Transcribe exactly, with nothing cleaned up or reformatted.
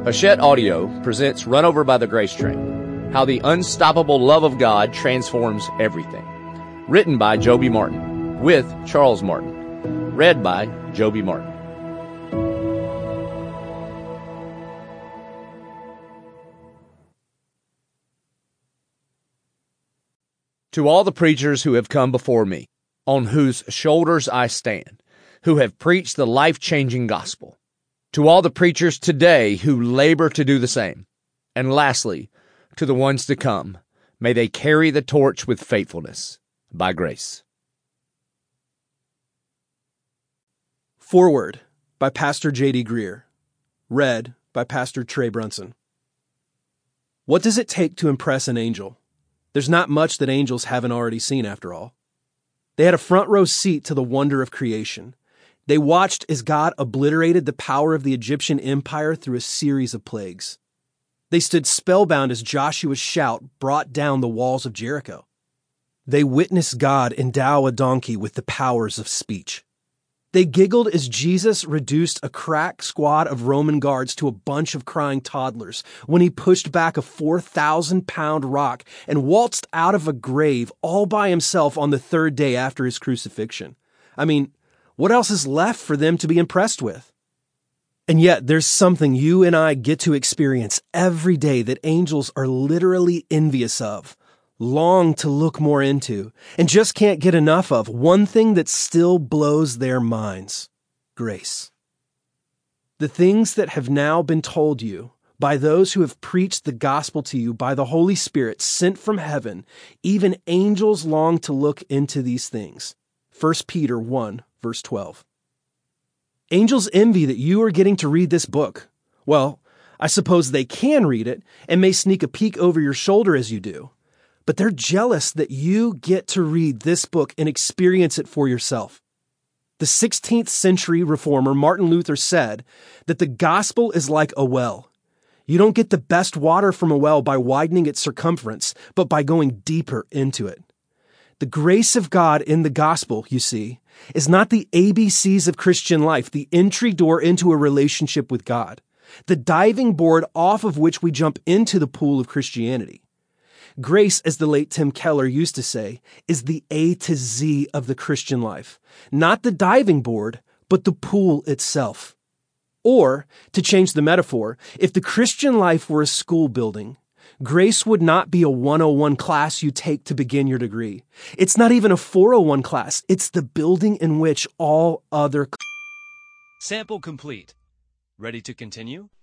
Hachette Audio presents Run Over by the Grace Train, how the unstoppable love of God transforms everything. Written by Joby Martin, with Charles Martin. Read by Joby Martin. To all the preachers who have come before me, on whose shoulders I stand, who have preached the life-changing gospel, to all the preachers today who labor to do the same, and lastly, to the ones to come, may they carry the torch with faithfulness, by grace. Forward by Pastor J D Greer. Read by Pastor Trey Brunson. What does it take to impress an angel? There's not much that angels haven't already seen, after all. They had a front row seat to the wonder of creation. They watched as God obliterated the power of the Egyptian empire through a series of plagues. They stood spellbound as Joshua's shout brought down the walls of Jericho. They witnessed God endow a donkey with the powers of speech. They giggled as Jesus reduced a crack squad of Roman guards to a bunch of crying toddlers when he pushed back a four thousand pound rock and waltzed out of a grave all by himself on the third day after his crucifixion. I mean, what else is left for them to be impressed with? And yet, there's something you and I get to experience every day that angels are literally envious of, long to look more into, and just can't get enough of. One thing that still blows their minds: grace. The things that have now been told you by those who have preached the gospel to you by the Holy Spirit sent from heaven, even angels long to look into these things. First Peter one, verse twelve. Angels envy that you are getting to read this book. Well, I suppose they can read it and may sneak a peek over your shoulder as you do. But they're jealous that you get to read this book and experience it for yourself. The sixteenth century reformer Martin Luther said that the gospel is like a well. You don't get the best water from a well by widening its circumference, but by going deeper into it. The grace of God in the gospel, you see, is not the A B Cs of Christian life, the entry door into a relationship with God, the diving board off of which we jump into the pool of Christianity. Grace, as the late Tim Keller used to say, is the A to Z of the Christian life, not the diving board, but the pool itself. Or, to change the metaphor, if the Christian life were a school building, grace would not be a one oh one class you take to begin your degree. It's not even a four oh one class. It's the building in which all other... Sample complete. Ready to continue?